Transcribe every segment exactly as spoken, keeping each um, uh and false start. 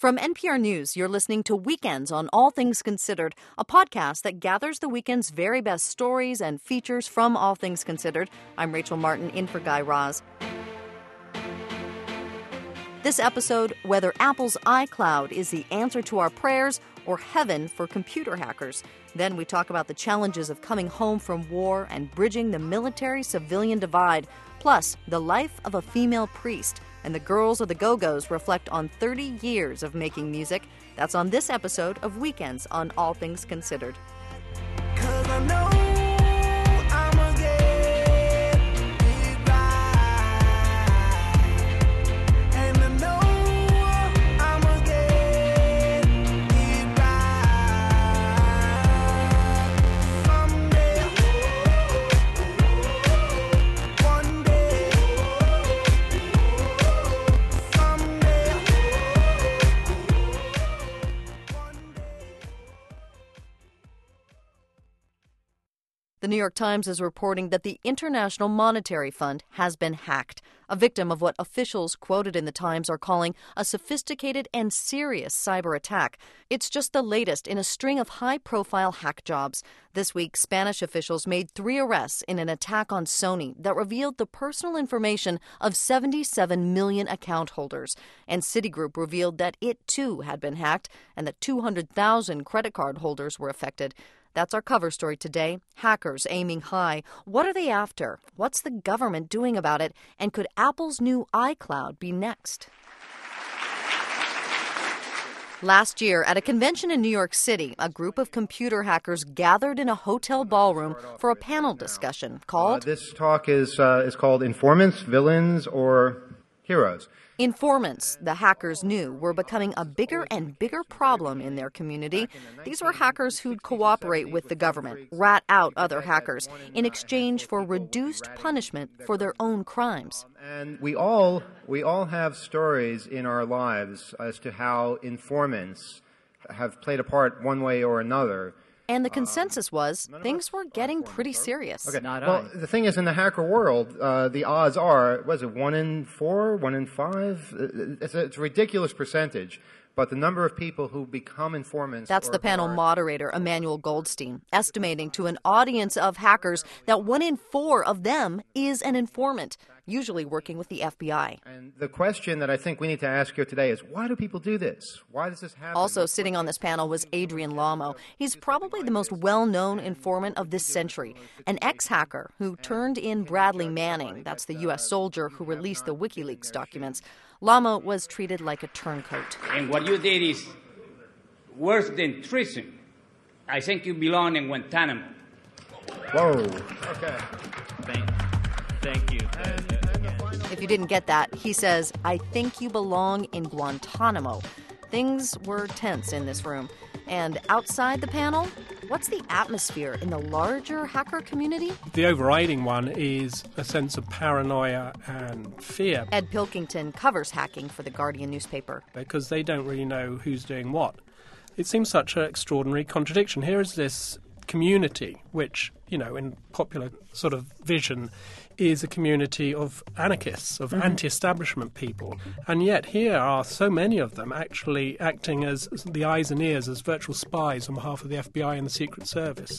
From N P R News, you're listening to Weekends on All Things Considered, a podcast that gathers the weekend's very best stories and features from All Things Considered. I'm Rachel Martin, in for Guy Raz. This episode, whether Apple's iCloud is the answer to our prayers or heaven for computer hackers. Then we talk about the challenges of coming home from war and bridging the military-civilian divide, plus the life of a female priest. And the Girls of the Go-Go's reflect on thirty years of making music. That's on this episode of Weekends on All Things Considered. 'Cause I know I'ma get it right. And I know I'ma get it right. Someday, one day, someday, one day. The New York Times is reporting that the International Monetary Fund has been hacked, a victim of what officials quoted in the Times are calling a sophisticated and serious cyber attack. It's just the latest in a string of high-profile hack jobs. This week, Spanish officials made three arrests in an attack on Sony that revealed the personal information of seventy-seven million account holders. And Citigroup revealed that it, too, had been hacked and that two hundred thousand credit card holders were affected. That's our cover story today. Hackers aiming high. What are they after? What's the government doing about it? And could Apple's new iCloud be next? Last year, at a convention in New York City, a group of computer hackers gathered in a hotel ballroom for a panel discussion called... Uh, this talk is, uh, is called Informants, Villains, or Heroes. Informants, the hackers knew, were becoming a bigger and bigger problem in their community. These were hackers who'd cooperate with the government, rat out other hackers, in exchange for reduced punishment for their own crimes. And we all, we all have stories in our lives as to how informants have played a part one way or another. And the consensus was things were getting pretty serious. Okay. Well, the thing is, in the hacker world, uh, the odds are, was it one in four, one in five? It's a, it's a ridiculous percentage. But the number of people who become informants... That's the panel moderator, Emmanuel Goldstein, estimating to an audience of hackers that one in four of them is an informant, usually working with the F B I. And the question that I think we need to ask here today is, why do people do this? Why does this happen? Also sitting on this panel was Adrian Lamo. He's probably the most well-known informant of this century, an ex-hacker who turned in Bradley Manning. That's the U S soldier who released the WikiLeaks documents. Lamo was treated like a turncoat. And what you did is worse than treason. I think you belong in Guantanamo. Whoa. Okay. Thank, thank you. If you didn't get that, he says, I think you belong in Guantanamo. Things were tense in this room. And outside the panel, what's the atmosphere in the larger hacker community? The overriding one is a sense of paranoia and fear. Ed Pilkington covers hacking for the Guardian newspaper. Because they don't really know who's doing what. It seems such an extraordinary contradiction. Here is this community, which, you know, in popular sort of vision, is a community of anarchists, of mm-hmm. anti-establishment people. And yet here are so many of them actually acting as the eyes and ears, as virtual spies on behalf of the F B I and the Secret Service.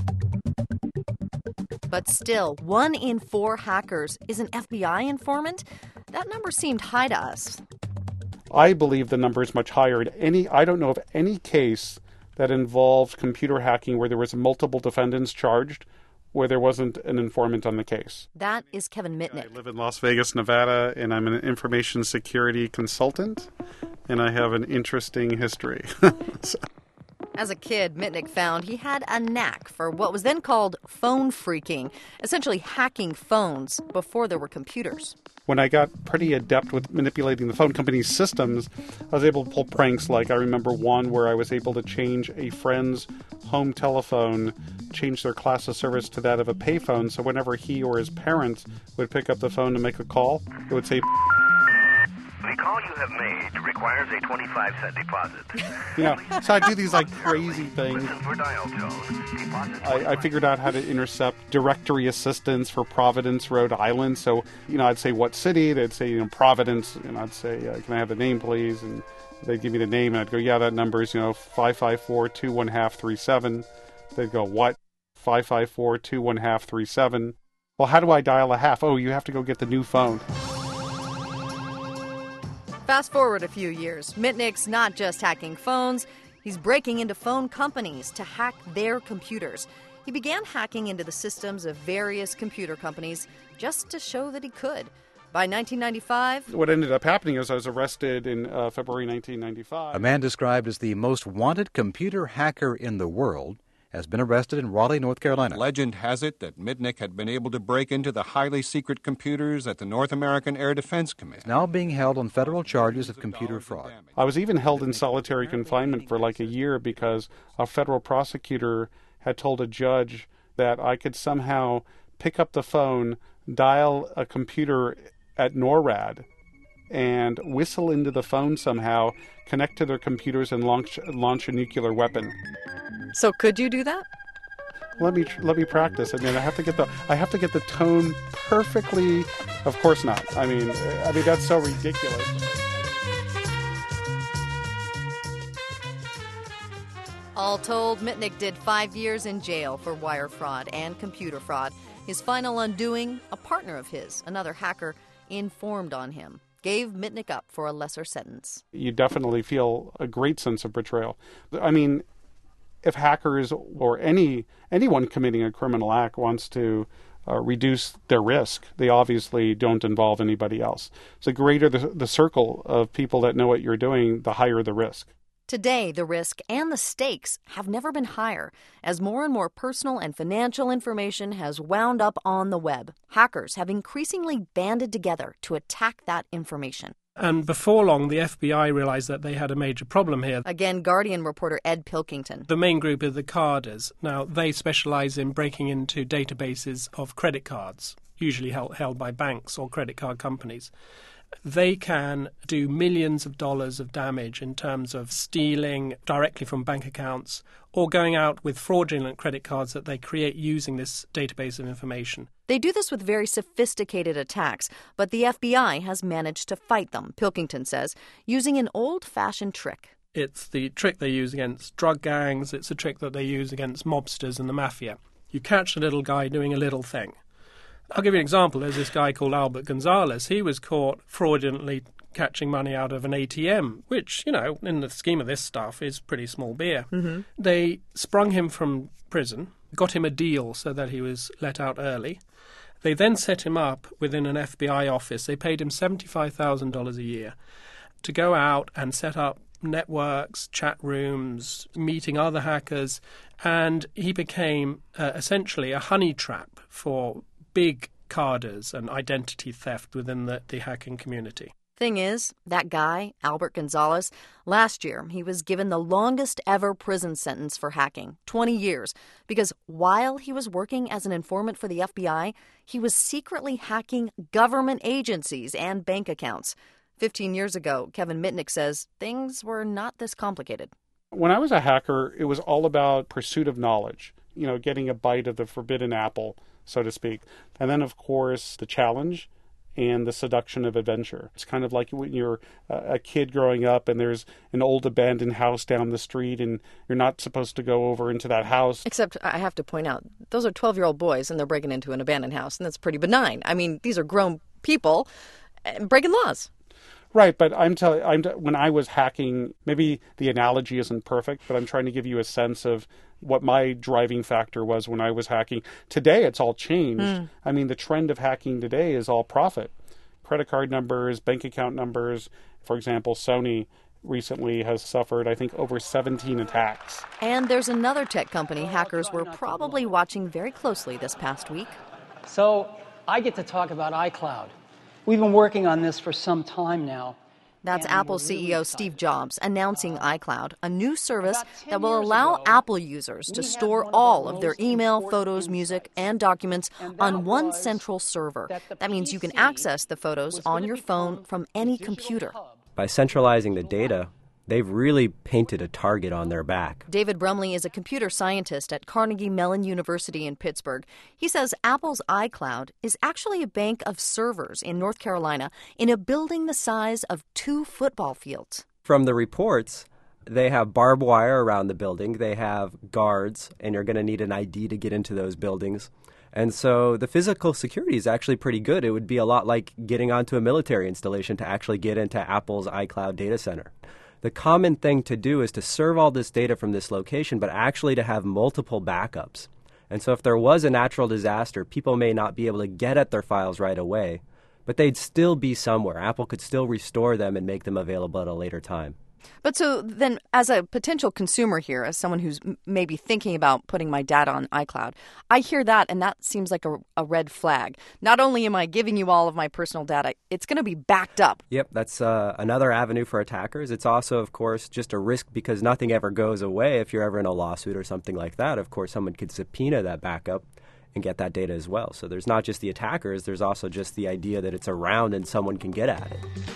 But still, one in four hackers is an F B I informant? That number seemed high to us. I believe the number is much higher. Any, I don't know of any case that involved computer hacking where there was multiple defendants charged, where there wasn't an informant on the case. That is Kevin Mitnick. I live in Las Vegas, Nevada, and I'm an information security consultant, and I have an interesting history. So. As a kid, Mitnick found he had a knack for what was then called phone phreaking, essentially hacking phones before there were computers. When I got pretty adept with manipulating the phone company's systems, I was able to pull pranks. Like I remember one where I was able to change a friend's home telephone, change their class of service to that of a payphone, so whenever he or his parents would pick up the phone to make a call, it would say... The call you have made requires a twenty-five cent deposit. You know, so I do these like crazy things. Listen for dial tone. Deposit I, I figured out how to intercept directory assistance for Providence, Rhode Island. So, you know, I'd say what city? They'd say, you know, Providence. And I'd say, uh, can I have the name, please? And They'd give me the name, and I'd go, yeah, that number is, you know, five five four, two one half three seven. They'd go, what? five five four, two one half three seven. Well, how do I dial a half? Oh, you have to go get the new phone. Fast forward a few years. Mitnick's not just hacking phones, he's breaking into phone companies to hack their computers. He began hacking into the systems of various computer companies just to show that he could. By nineteen ninety-five... What ended up happening is I was arrested in uh, February nineteen ninety-five. A man described as the most wanted computer hacker in the world has been arrested in Raleigh, North Carolina. Legend has it that Mitnick had been able to break into the highly secret computers at the North American Air Defense Command. He's now being held on federal charges of computer fraud. I was even held in solitary confinement for like a year because a federal prosecutor had told a judge that I could somehow pick up the phone, dial a computer at NORAD, and whistle into the phone somehow, connect to their computers, and launch launch a nuclear weapon. So could you do that? Let me let me practice. I mean, I have to get the I have to get the tone perfectly. Of course not. I mean, I mean that's so ridiculous. All told, Mitnick did five years in jail for wire fraud and computer fraud. His final undoing, a partner of his, another hacker, informed on him, gave Mitnick up for a lesser sentence. You definitely feel a great sense of betrayal. I mean, if hackers or any anyone committing a criminal act wants to uh, reduce their risk, they obviously don't involve anybody else. So the greater the, the circle of people that know what you're doing, the higher the risk. Today, the risk and the stakes have never been higher, as more and more personal and financial information has wound up on the web. Hackers have increasingly banded together to attack that information. And before long, the F B I realized that they had a major problem here. Again, Guardian reporter Ed Pilkington. The main group are the carders. Now, they specialize in breaking into databases of credit cards, usually held, held by banks or credit card companies. They can do millions of dollars of damage in terms of stealing directly from bank accounts or going out with fraudulent credit cards that they create using this database of information. They do this with very sophisticated attacks, but the F B I has managed to fight them, Pilkington says, using an old-fashioned trick. It's the trick they use against drug gangs. It's a trick that they use against mobsters and the mafia. You catch a little guy doing a little thing. I'll give you an example. There's this guy called Albert Gonzalez. He was caught fraudulently catching money out of an A T M, which, you know, in the scheme of this stuff is pretty small beer. Mm-hmm. They sprung him from prison, got him a deal so that he was let out early. They then set him up within an F B I office. They paid him seventy-five thousand dollars a year to go out and set up networks, chat rooms, meeting other hackers, and he became uh, essentially a honey trap for big carders and identity theft within the, the hacking community. Thing is, that guy, Albert Gonzalez, last year he was given the longest ever prison sentence for hacking, twenty years, because while he was working as an informant for the F B I, he was secretly hacking government agencies and bank accounts. Fifteen years ago, Kevin Mitnick says things were not this complicated. When I was a hacker, it was all about pursuit of knowledge, you know, getting a bite of the forbidden apple, so to speak. And then, of course, the challenge and the seduction of adventure. It's kind of like when you're a kid growing up and there's an old abandoned house down the street and you're not supposed to go over into that house. Except I have to point out, those are twelve-year-old boys and they're breaking into an abandoned house, and that's pretty benign. I mean, these are grown people breaking laws. Right, but I'm telling I'm when I was hacking, maybe the analogy isn't perfect, but I'm trying to give you a sense of what my driving factor was when I was hacking. Today, it's all changed. Mm. I mean, the trend of hacking today is all profit. Credit card numbers, bank account numbers. For example, Sony recently has suffered, I think, over seventeen attacks. And there's another tech company hackers were probably watching very closely this past week. So I get to talk about iCloud. We've been working on this for some time now. That's Apple C E O Steve Jobs announcing iCloud, a new service that will allow Apple users to store all of their email, photos, music, and documents on one central server. That means you can access the photos on your phone from any computer. By centralizing the data, they've really painted a target on their back. David Brumley is a computer scientist at Carnegie Mellon University in Pittsburgh. He says Apple's iCloud is actually a bank of servers in North Carolina in a building the size of two football fields. From the reports, they have barbed wire around the building. They have guards, and you're going to need an I D to get into those buildings. And so the physical security is actually pretty good. It would be a lot like getting onto a military installation to actually get into Apple's iCloud data center. The common thing to do is to serve all this data from this location, but actually to have multiple backups. And so if there was a natural disaster, people may not be able to get at their files right away, but they'd still be somewhere. Apple could still restore them and make them available at a later time. But so then, as a potential consumer here, as someone who's m- maybe thinking about putting my data on iCloud, I hear that, and that seems like a, a red flag. Not only am I giving you all of my personal data, it's going to be backed up. Yep, that's uh, another avenue for attackers. It's also, of course, just a risk because nothing ever goes away. If you're ever in a lawsuit or something like that, of course, someone could subpoena that backup and get that data as well. So there's not just the attackers, there's also just the idea that it's around and someone can get at it.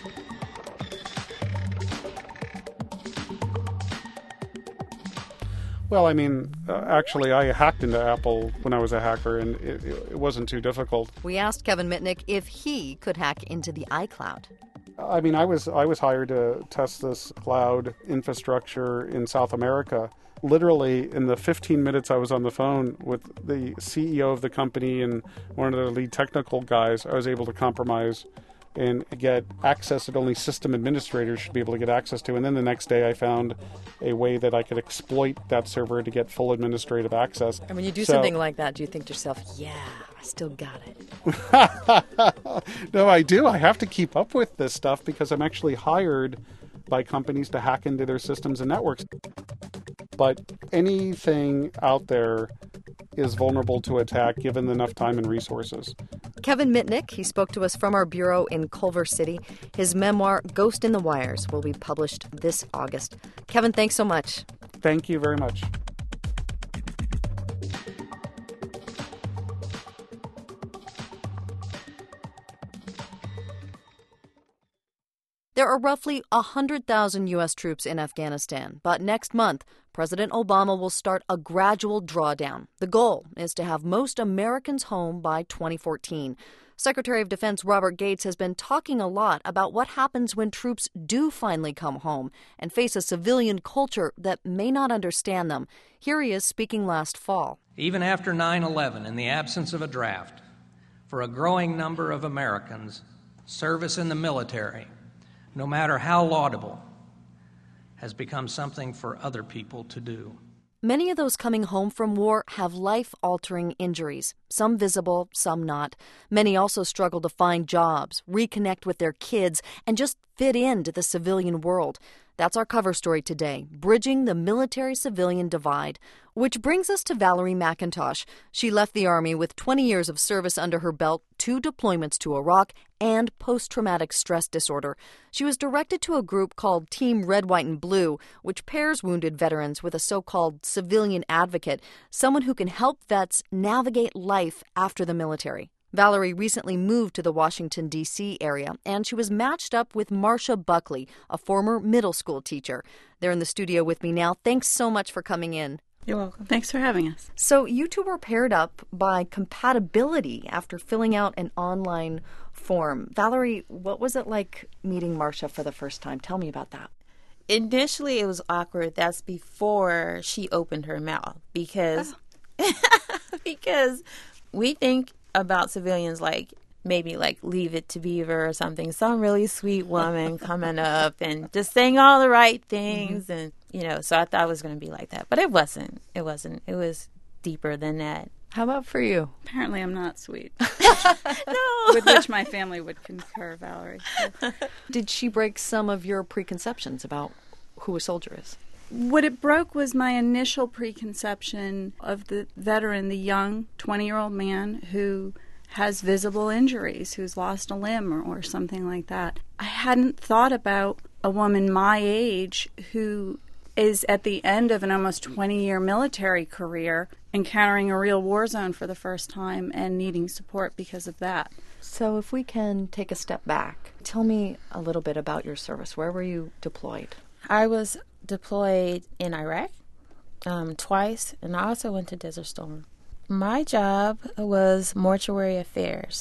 Well, I mean, uh, actually, I hacked into Apple when I was a hacker, and it, it wasn't too difficult. We asked Kevin Mitnick if he could hack into the iCloud. I mean, I was I was hired to test this cloud infrastructure in South America. Literally, in the fifteen minutes I was on the phone with the C E O of the company and one of the lead technical guys, I was able to compromise and get access that only system administrators should be able to get access to. And then the next day I found a way that I could exploit that server to get full administrative access. And when you do so, something like that, do you think to yourself, yeah, I still got it? No, I do. I have to keep up with this stuff because I'm actually hired by companies to hack into their systems and networks. But anything out there is vulnerable to attack given enough time and resources. Kevin Mitnick, he spoke to us from our bureau in Culver City. His memoir, Ghost in the Wires, will be published this August. Kevin, thanks so much. Thank you very much. There are roughly one hundred thousand U S troops in Afghanistan, but next month, President Obama will start a gradual drawdown. The goal is to have most Americans home by twenty fourteen. Secretary of Defense Robert Gates has been talking a lot about what happens when troops do finally come home and face a civilian culture that may not understand them. Here he is speaking last fall. Even after nine eleven, in the absence of a draft, for a growing number of Americans, service in the military, no matter how laudable, has become something for other people to do. Many of those coming home from war have life-altering injuries, some visible, some not. Many also struggle to find jobs, reconnect with their kids, and just fit into the civilian world. That's our cover story today, Bridging the Military-Civilian Divide. Which brings us to Valerie McIntosh. She left the Army with twenty years of service under her belt, two deployments to Iraq, and post-traumatic stress disorder. She was directed to a group called Team Red, White, and Blue, which pairs wounded veterans with a so-called civilian advocate, someone who can help vets navigate life after the military. Valerie recently moved to the Washington, D C area, and she was matched up with Marcia Buckley, a former middle school teacher. They're in the studio with me now. Thanks so much for coming in. You're welcome. Thanks for having us. So you two were paired up by compatibility after filling out an online form. Valerie, what was it like meeting Marcia for the first time? Tell me about that. Initially, it was awkward. That's before she opened her mouth because oh. because we think about civilians like maybe like Leave It to Beaver or something, some really sweet woman coming up and just saying all the right things. Mm-hmm. And, you know, so I thought it was going to be like that. But it wasn't. It wasn't. It was deeper than that. How about for you? Apparently I'm not sweet. No. With which my family would concur, Valerie. So. Did she break some of your preconceptions about who a soldier is? What it broke was my initial preconception of the veteran, the young twenty-year-old man who has visible injuries, who's lost a limb or, or something like that. I hadn't thought about a woman my age who is at the end of an almost twenty-year military career encountering a real war zone for the first time and needing support because of that. So if we can take a step back, tell me a little bit about your service. Where were you deployed? I was deployed in Iraq um, twice, and I also went to Desert Storm. My job was mortuary affairs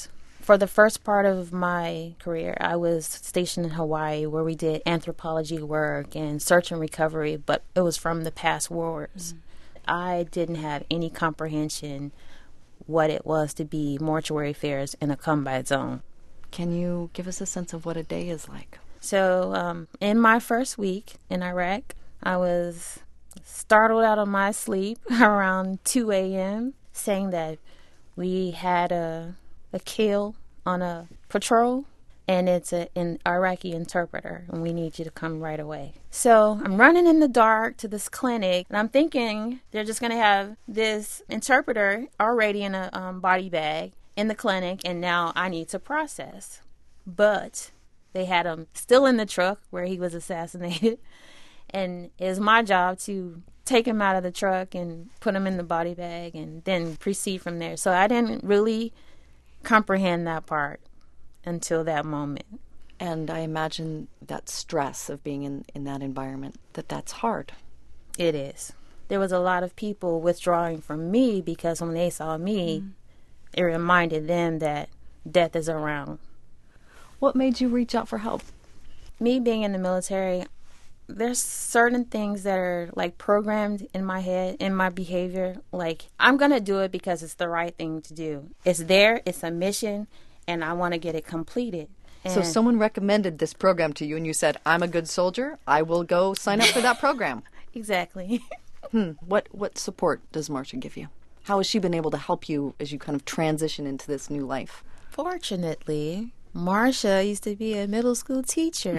For the first part of my career, I was stationed in Hawaii where we did anthropology work and search and recovery, but it was from the past wars. Mm-hmm. I didn't have any comprehension what it was to be mortuary affairs in a combat zone. Can you give us a sense of what a day is like? So um, in my first week in Iraq, I was startled out of my sleep around two a.m. saying that we had a, a kill on a patrol, and it's a, an Iraqi interpreter, and we need you to come right away. So I'm running in the dark to this clinic, and I'm thinking they're just going to have this interpreter already in a um, body bag in the clinic, and now I need to process. But they had him still in the truck where he was assassinated, and it was my job to take him out of the truck and put him in the body bag and then proceed from there. So I didn't really comprehend that part until that moment. And I imagine that stress of being in, in that environment, that that's hard. It is. There was a lot of people withdrawing from me because when they saw me, mm. it reminded them that death is around. What made you reach out for help? Me being in the military, there's certain things that are like programmed in my head, in my behavior. Like, I'm going to do it because it's the right thing to do. It's there, it's a mission, and I want to get it completed. And so someone recommended this program to you and you said, I'm a good soldier, I will go sign up for that program. Exactly. hmm. What what support does Marsha give you? How has she been able to help you as you kind of transition into this new life? Fortunately, Marsha used to be a middle school teacher.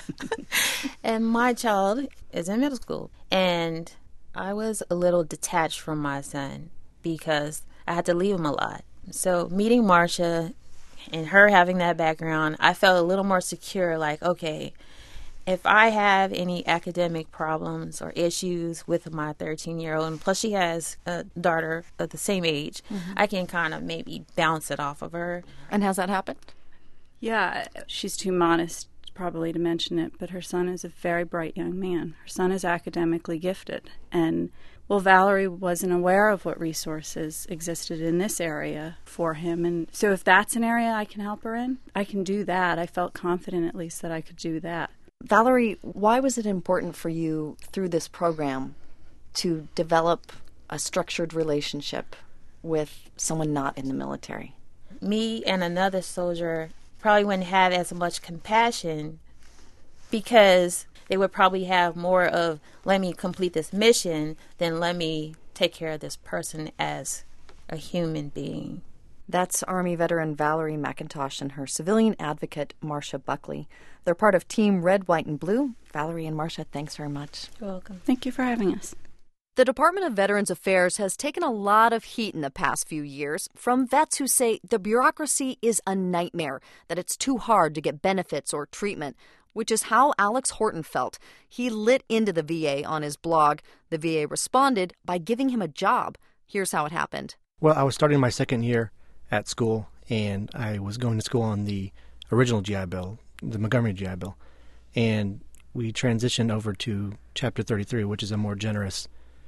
And my child is in middle school. And I was a little detached from my son because I had to leave him a lot. So meeting Marsha and her having that background, I felt a little more secure, like, okay, if I have any academic problems or issues with my thirteen-year-old, and plus she has a daughter of the same age, mm-hmm. I can kind of maybe bounce it off of her. And has that happened? Yeah, she's too modest probably to mention it, but her son is a very bright young man. Her son is academically gifted. And, well, Valerie wasn't aware of what resources existed in this area for him. And so if that's an area I can help her in, I can do that. I felt confident at least that I could do that. Valerie, why was it important for you through this program to develop a structured relationship with someone not in the military? Me and another soldier probably wouldn't have as much compassion because they would probably have more of, let me complete this mission than let me take care of this person as a human being. That's Army veteran Valerie McIntosh and her civilian advocate, Marsha Buckley. They're part of Team Red, White, and Blue. Valerie and Marsha, thanks very much. You're welcome. Thank you for having us. The Department of Veterans Affairs has taken a lot of heat in the past few years from vets who say the bureaucracy is a nightmare, that it's too hard to get benefits or treatment, which is how Alex Horton felt. He lit into the V A on his blog. The V A responded by giving him a job. Here's how it happened. Well, I was starting my second year at school, and I was going to school on the original G I Bill, the Montgomery G I Bill, and we transitioned over to Chapter thirty-three, which is a more generous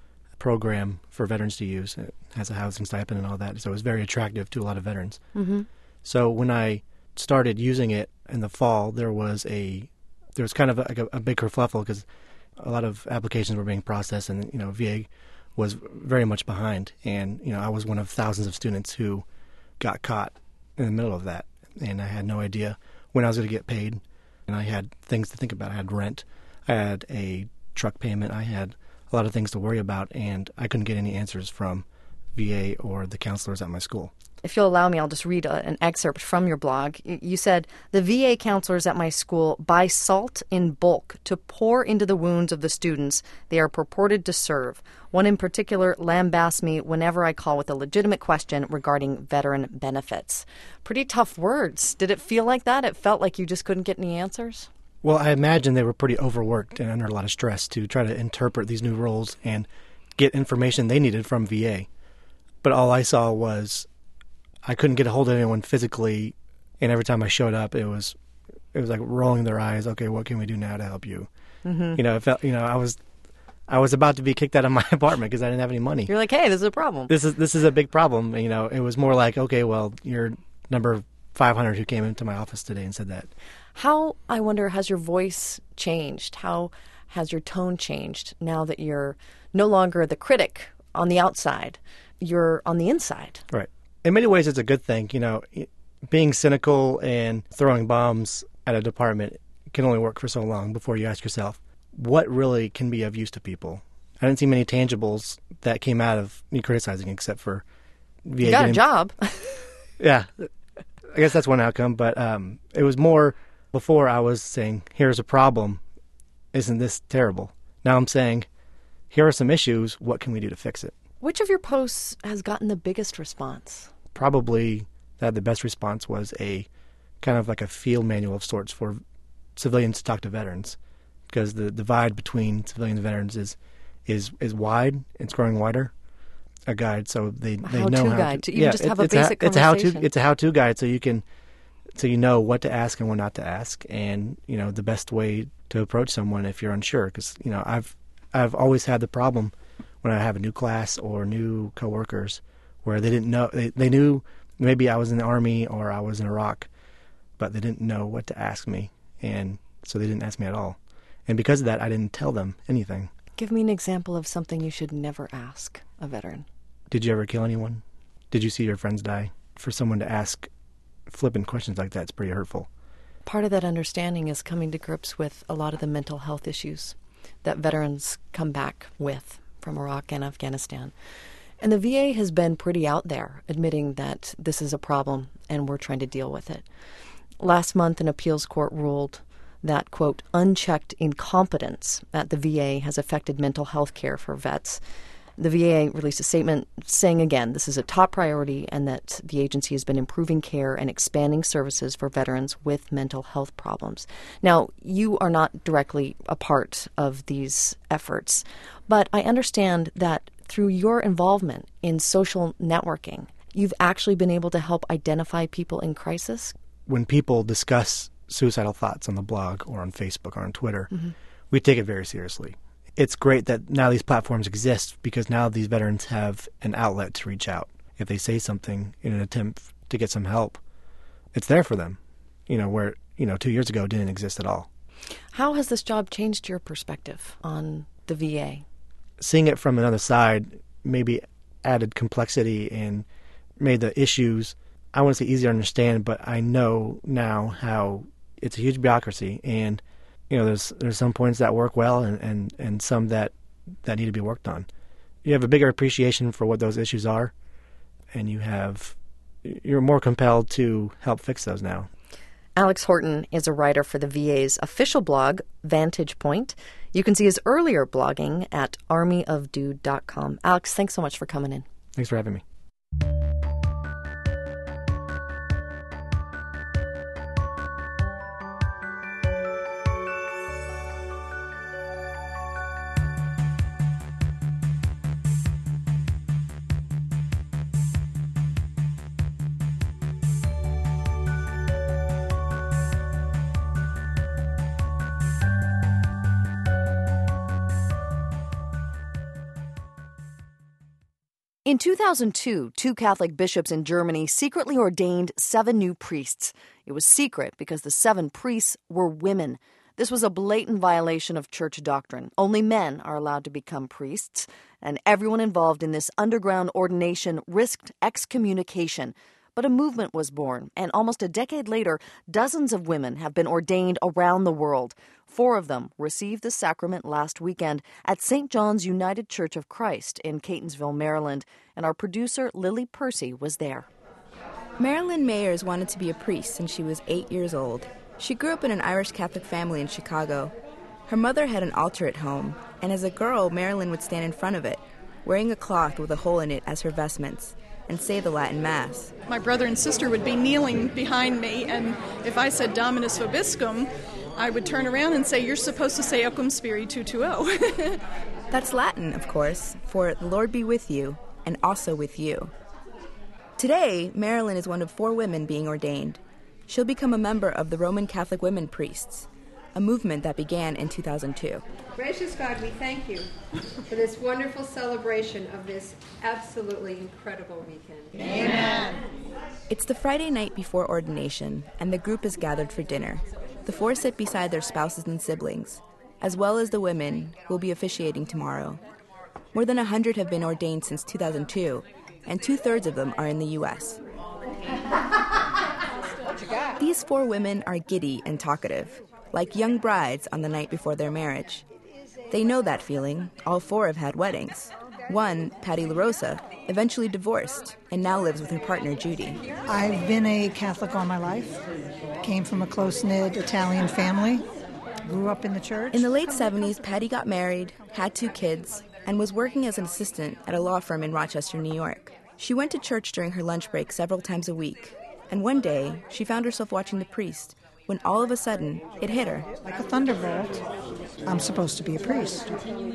program for veterans to use. It has a housing stipend and all that, so it was very attractive to a lot of veterans. Mm-hmm. So when I started using it in the fall, there was a there was kind of a, like a, a big kerfluffle because a lot of applications were being processed, and you know V A was very much behind, and you know I was one of thousands of students who got caught in the middle of that, and I had no idea when I was going to get paid, and I had things to think about. I had rent, I had a truck payment, I had a lot of things to worry about, and I couldn't get any answers from V A or the counselors at my school. If you'll allow me, I'll just read a, an excerpt from your blog. You said, the V A counselors at my school buy salt in bulk to pour into the wounds of the students they are purported to serve. One in particular lambasts me whenever I call with a legitimate question regarding veteran benefits. Pretty tough words. Did it feel like that? It felt like you just couldn't get any answers? Well, I imagine they were pretty overworked and under a lot of stress to try to interpret these new rules and get information they needed from V A. But all I saw was I couldn't get a hold of anyone physically, and every time I showed up, it was it was like rolling their eyes. Okay, what can we do now to help you? Mm-hmm. You know, it felt you know I was I was about to be kicked out of my apartment because I didn't have any money. You're like, hey, this is a problem. This is this is a big problem. You know, it was more like, okay, well, you're number five hundred who came into my office today and said that. How, I wonder, has your voice changed? How has your tone changed now that you're no longer the critic on the outside? You're on the inside. Right. In many ways, it's a good thing. You know, being cynical and throwing bombs at a department can only work for so long before you ask yourself, what really can be of use to people? I didn't see many tangibles that came out of me criticizing, except for V A. You got getting, a job. Yeah. I guess that's one outcome, but um, it was more before I was saying, here's a problem. Isn't this terrible? Now I'm saying, here are some issues. What can we do to fix it? Which of your posts has gotten the biggest response? Probably that the best response was a kind of like a field manual of sorts for civilians to talk to veterans, because the divide between civilians and veterans is is is wide. It's growing wider. A guide, so they they how know to how guide. to. To even Yeah, just it- have a it's basic a, it's a how to conversation. it's a how to guide, so you can so you know what to ask and what not to ask, and you know the best way to approach someone if you're unsure. Because you know I've I've always had the problem when I have a new class or new coworkers where they didn't know they they knew maybe I was in the Army or I was in Iraq, but they didn't know what to ask me, and so they didn't ask me at all. And because of that, I didn't tell them anything. Give me an example of something you should never ask a veteran. Did you ever kill anyone? Did you see your friends die? For someone to ask flippant questions like that, it's pretty hurtful. Part of that understanding is coming to grips with a lot of the mental health issues that veterans come back with from Iraq and Afghanistan. And the V A has been pretty out there admitting that this is a problem and we're trying to deal with it. Last month, an appeals court ruled that, quote, unchecked incompetence at the V A has affected mental health care for vets. The V A released a statement saying, again, this is a top priority and that the agency has been improving care and expanding services for veterans with mental health problems. Now, you are not directly a part of these efforts, but I understand that through your involvement in social networking, you've actually been able to help identify people in crisis. When people discuss suicidal thoughts on the blog or on Facebook or on Twitter, Mm-hmm. we take it very seriously. It's great that now these platforms exist because now these veterans have an outlet to reach out. If they say something in an attempt to get some help, it's there for them, you know, where, you know, two years ago it didn't exist at all. How has this job changed your perspective on the V A? Seeing it from another side maybe added complexity and made the issues, I want to say easier to understand, but I know now how it's a huge bureaucracy, and you know there's there's some points that work well and, and, and some that, that need to be worked on. You have a bigger appreciation for what those issues are, and you have you're more compelled to help fix those now. Alex Horton is a writer for the V A's official blog, Vantage Point. You can see his earlier blogging at army of dude dot com. Alex, thanks so much for coming in. Thanks for having me. In two thousand two, two Catholic bishops in Germany secretly ordained seven new priests. It was secret because the seven priests were women. This was a blatant violation of church doctrine. Only men are allowed to become priests, and everyone involved in this underground ordination risked excommunication. But a movement was born, and almost a decade later, dozens of women have been ordained around the world. Four of them received the sacrament last weekend at Saint John's United Church of Christ in Catonsville, Maryland, and our producer, Lily Percy, was there. Marilyn Mayers wanted to be a priest since she was eight years old. She grew up in an Irish Catholic family in Chicago. Her mother had an altar at home, and as a girl, Marilyn would stand in front of it, wearing a cloth with a hole in it as her vestments, and say the Latin Mass. My brother and sister would be kneeling behind me, and if I said Dominus Vobiscum, I would turn around and say, you're supposed to say Occum Spiritu Tuo. That's Latin, of course, for the Lord be with you, and also with you. Today, Marilyn is one of four women being ordained. She'll become a member of the Roman Catholic Women Priests, a movement that began in two thousand two. Gracious God, we thank you for this wonderful celebration of this absolutely incredible weekend. Amen. It's the Friday night before ordination, and the group is gathered for dinner. The four sit beside their spouses and siblings, as well as the women who will be officiating tomorrow. More than one hundred have been ordained since two thousand two, and two-thirds of them are in the U S These four women are giddy and talkative, like young brides on the night before their marriage. They know that feeling. All four have had weddings. One, Patty LaRosa, eventually divorced and now lives with her partner, Judy. I've been a Catholic all my life. Came from a close-knit Italian family. Grew up in the church. In the late seventies, Patty got married, had two kids, and was working as an assistant at a law firm in Rochester, New York. She went to church during her lunch break several times a week, and one day she found herself watching the priest when all of a sudden it hit her. Like a thunderbolt, I'm supposed to be a priest.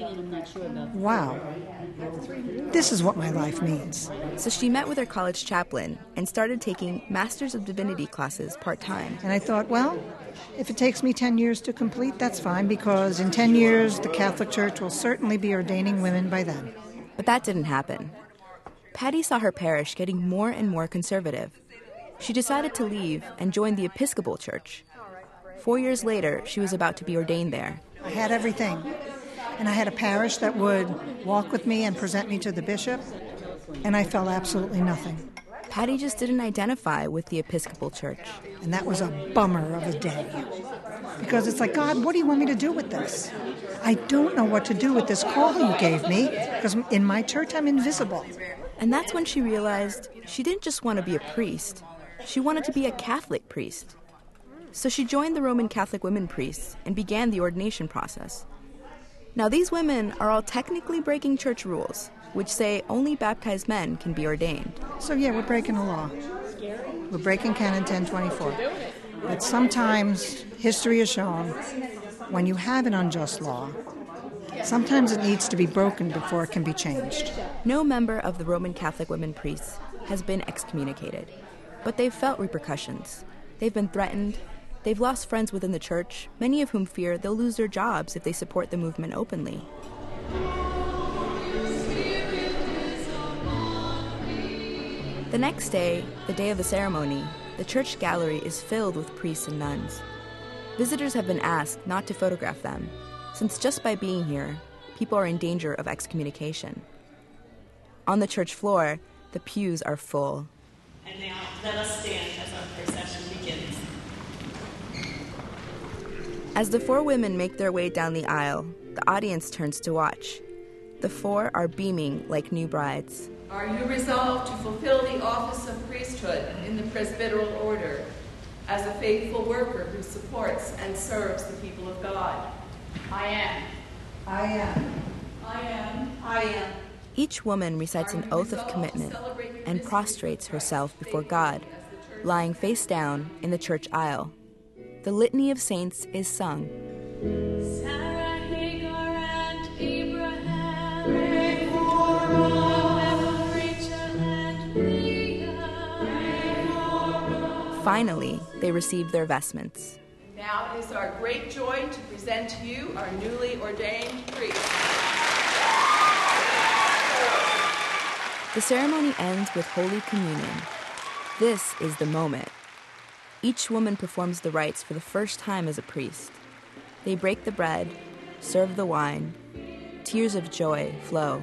Wow. This is what my life means. So she met with her college chaplain and started taking Masters of Divinity classes part-time. And I thought, well, if it takes me ten years to complete, that's fine, because in ten years, the Catholic Church will certainly be ordaining women by then. But that didn't happen. Patty saw her parish getting more and more conservative. She decided to leave and join the Episcopal Church. Four years later, she was about to be ordained there. I had everything. And I had a parish that would walk with me and present me to the bishop, and I felt absolutely nothing. Patty just didn't identify with the Episcopal Church. And that was a bummer of a day. Because it's like, God, what do you want me to do with this? I don't know what to do with this call you gave me, because in my church I'm invisible. And that's when she realized she didn't just want to be a priest. She wanted to be a Catholic priest. So she joined the Roman Catholic women priests and began the ordination process. Now, these women are all technically breaking church rules, which say only baptized men can be ordained. So yeah, we're breaking the law. We're breaking Canon ten twenty-four. But sometimes history has shown when you have an unjust law, sometimes it needs to be broken before it can be changed. No member of the Roman Catholic women priests has been excommunicated, but they've felt repercussions. They've been threatened. They've lost friends within the church, many of whom fear they'll lose their jobs if they support the movement openly. The next day, the day of the ceremony, the church gallery is filled with priests and nuns. Visitors have been asked not to photograph them, since just by being here, people are in danger of excommunication. On the church floor, the pews are full. And now, let us stand as our procession begins. As the four women make their way down the aisle, the audience turns to watch. The four are beaming like new brides. Are you resolved to fulfill the office of priesthood in the presbyteral order as a faithful worker who supports and serves the people of God? I am. I am. I am. I am. Each woman recites an oath of commitment and prostrates herself before God, lying face down in the church aisle. The Litany of Saints is sung. Sarah, Hagar, and Abraham, pray for us. Rachel and Leah, pray for us. Finally, they receive their vestments. Now it is our great joy to present to you our newly ordained priests. The ceremony ends with Holy Communion. This is the moment. Each woman performs the rites for the first time as a priest. They break the bread, serve the wine. Tears of joy flow.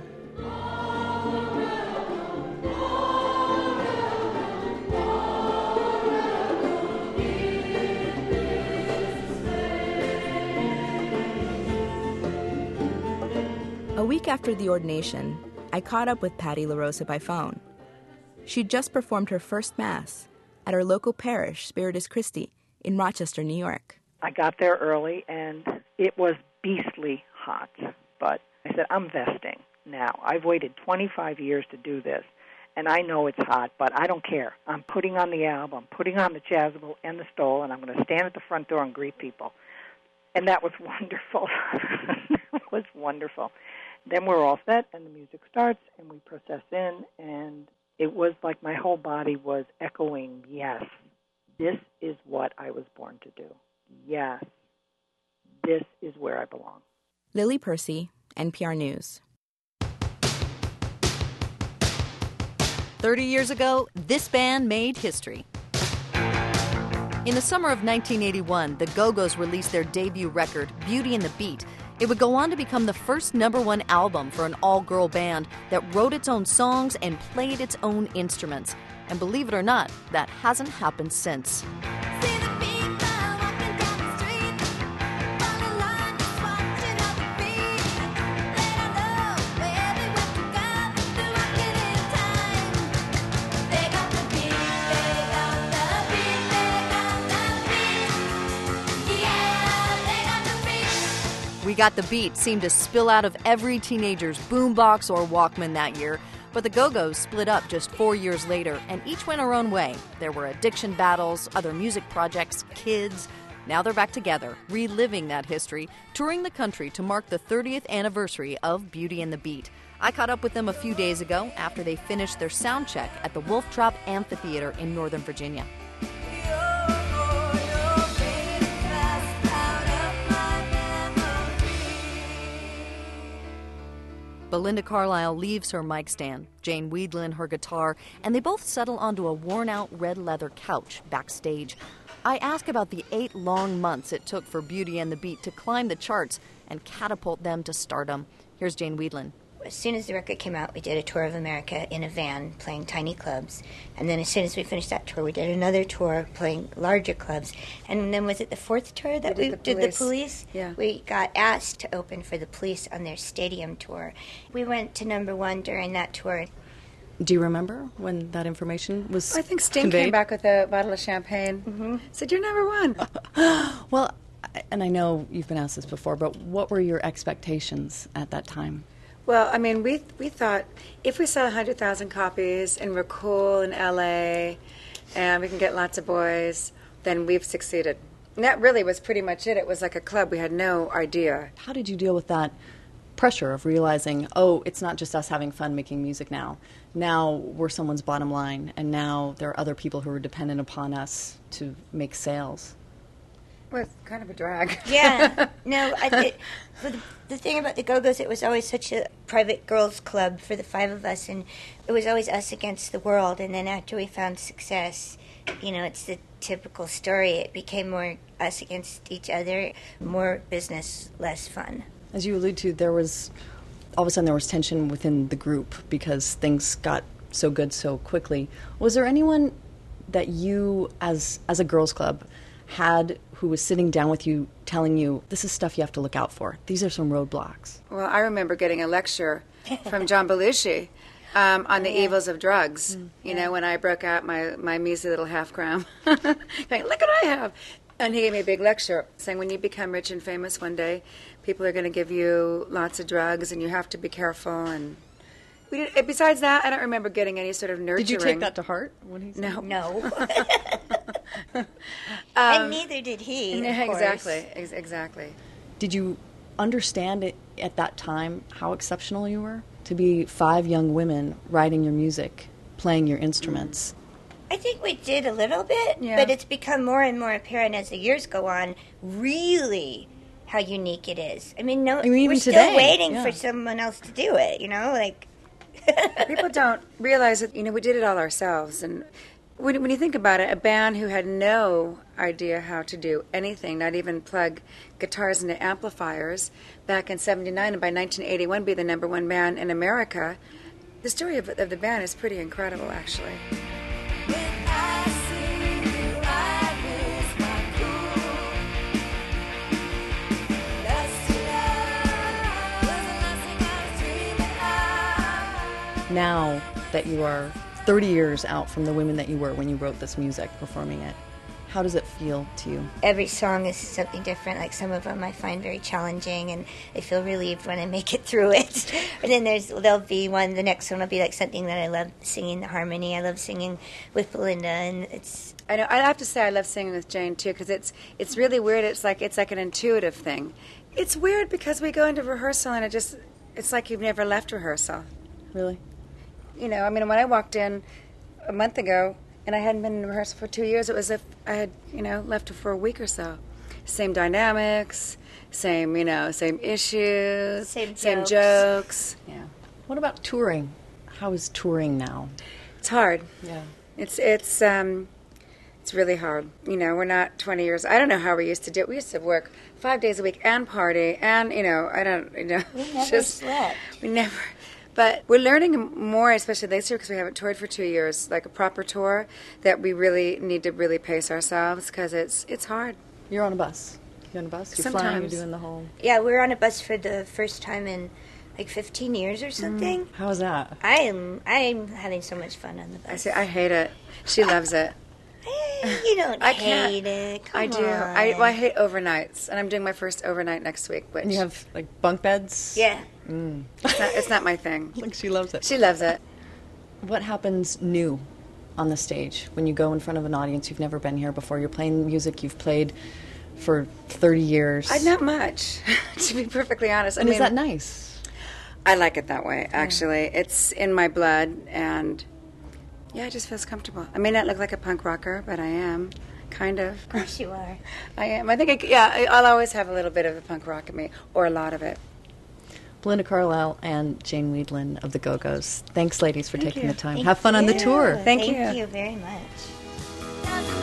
A week after the ordination, I caught up with Patty LaRosa by phone. She'd just performed her first Mass at her local parish, Spiritus Christi, in Rochester, New York. I got there early, and it was beastly hot. But I said, I'm vesting now. I've waited twenty-five years to do this, and I know it's hot, but I don't care. I'm putting on the alb, I'm putting on the chasuble and the stole, and I'm going to stand at the front door and greet people. And that was wonderful. That was wonderful. Then we're all set, and the music starts, and we process in, and it was like my whole body was echoing, yes, this is what I was born to do. Yes, this is where I belong. Lily Percy, N P R News. thirty years ago, this band made history. In the summer of nineteen eighty-one, the Go-Go's released their debut record, Beauty and the Beat. It would go on to become the first number one album for an all-girl band that wrote its own songs and played its own instruments. And believe it or not, that hasn't happened since. We Got the Beat seemed to spill out of every teenager's boombox or Walkman that year, but the Go-Go's split up just four years later, and each went our own way. There were addiction battles, other music projects, kids. Now they're back together, reliving that history, touring the country to mark the thirtieth anniversary of Beauty and the Beat. I caught up with them a few days ago after they finished their sound check at the Wolf Trap Amphitheater in Northern Virginia. Belinda Carlisle leaves her mic stand, Jane Weedlin her guitar, and they both settle onto a worn-out red leather couch backstage. I ask about the eight long months it took for Beauty and the Beat to climb the charts and catapult them to stardom. Here's Jane Weedlin. As soon as the record came out, we did a tour of America in a van playing tiny clubs. And then as soon as we finished that tour, we did another tour playing larger clubs. And then was it the fourth tour that we, we did, the, did the Police? Yeah. We got asked to open for the Police on their stadium tour. We went to number one during that tour. Do you remember when that information was I think Sting conveyed? came back with a bottle of champagne. Mm-hmm. Said, "You're number one." Well, and I know you've been asked this before, but what were your expectations at that time? Well, I mean, we we thought if we sell one hundred thousand copies and we're cool in L A and we can get lots of boys, then we've succeeded. And that really was pretty much it. It was like a club. We had no idea. How did you deal with that pressure of realizing, oh, it's not just us having fun making music now. Now we're someone's bottom line, and now there are other people who are dependent upon us to make sales? Well, it's kind of a drag. Yeah. No, I, it, for the, the thing about the Go-Go's, it was always such a private girls' club for the five of us, and it was always us against the world. And then after we found success, you know, it's the typical story. It became more us against each other, more business, less fun. As you allude to, there was, all of a sudden there was tension within the group because things got so good so quickly. Was there anyone that you, as as a girls' club, had who was sitting down with you telling you, this is stuff you have to look out for? These are some roadblocks. Well, I remember getting a lecture from John Belushi um, on the yeah. evils of drugs, mm, you yeah. know, when I broke out my, my measly little half crown. Going, look what I have. And he gave me a big lecture saying when you become rich and famous one day, people are going to give you lots of drugs and you have to be careful. And we did, besides that, I don't remember getting any sort of nurturing. Did you take that to heart? What he said? No. No. um, and neither did he, of Exactly, course. exactly. Did you understand it at that time how exceptional you were? To be five young women writing your music, playing your instruments. Mm. I think we did a little bit, yeah. but it's become more and more apparent as the years go on, really how unique it is. I mean, no, I mean, we're still today, waiting yeah. for someone else to do it, you know? like People don't realize that, you know, we did it all ourselves. And when, when you think about it, a band who had no idea how to do anything, not even plug guitars into amplifiers, back in seventy-nine, and by nineteen eighty-one be the number one band in America, the story of, of the band is pretty incredible, actually. Now that you are thirty years out from the women that you were when you wrote this music, performing it, how does it feel to you? Every song is something different. Like some of them I find very challenging, and I feel relieved when I make it through it. And then there's there'll be one. The next one will be like something that I love singing the harmony. I love singing with Belinda, and it's. I know. I have to say I love singing with Jane too, because it's it's really weird. It's like it's like an intuitive thing. It's weird because we go into rehearsal and it just it's like you've never left rehearsal. Really? You know, I mean, when I walked in a month ago and I hadn't been in rehearsal for two years, it was as if I had, you know, left for a week or so. Same dynamics, same, you know, same issues, same, same jokes. jokes. Yeah. What about touring? How is touring now? It's hard. Yeah. It's it's um, it's really hard. You know, we're not twenty years. I don't know how we used to do it. We used to work five days a week and party, and you know, I don't, you know, We never just slept. we never. But we're learning more, especially this year, because we haven't toured for two years, like a proper tour. That we really need to really pace ourselves because it's it's hard. You're on a bus. You're on a bus. You're flying. You're doing the whole. Yeah, we were on a bus for the first time in like fifteen years or something. Mm, how was that? I am I'm having so much fun on the bus. I say I hate it. She loves it. You don't I hate can't. it. Come I do. on. I, well, I hate overnights, and I'm doing my first overnight next week. Which And you have like bunk beds. Yeah. Mm. It's not, it's not my thing. Like she loves it. She loves it. What happens new on the stage when you go in front of an audience? You've never been here before. You're playing music you've played for thirty years. I not much, to be perfectly honest. I And mean, is that nice? I like it that way. Actually, it's in my blood, and yeah, it just feels comfortable. I may not look like a punk rocker, but I am, kind of. Of course you are. I am. I think, I, yeah, I- I'll always have a little bit of the punk rock in me, or a lot of it. Belinda Carlisle and Jane Weedlin of the Go-Go's. Thanks, ladies, for Thank taking you. the time. Thank Have fun on the you. tour. Thank Thank you. you very much.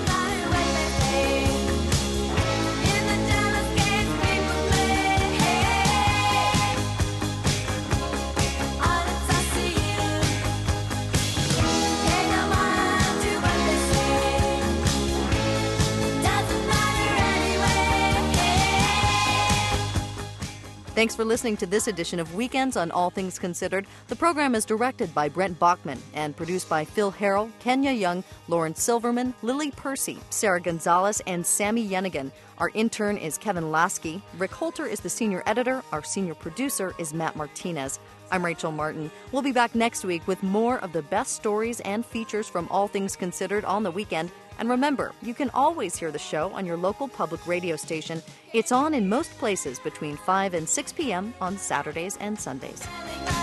Thanks for listening to this edition of Weekends on All Things Considered. The program is directed by Brent Bachman and produced by Phil Harrell, Kenya Young, Lauren Silverman, Lily Percy, Sarah Gonzalez, and Sammy Yenigan. Our intern is Kevin Lasky. Rick Holter is the senior editor. Our senior producer is Matt Martinez. I'm Rachel Martin. We'll be back next week with more of the best stories and features from All Things Considered on the weekend. And remember, you can always hear the show on your local public radio station. It's on in most places between five and six p.m. on Saturdays and Sundays.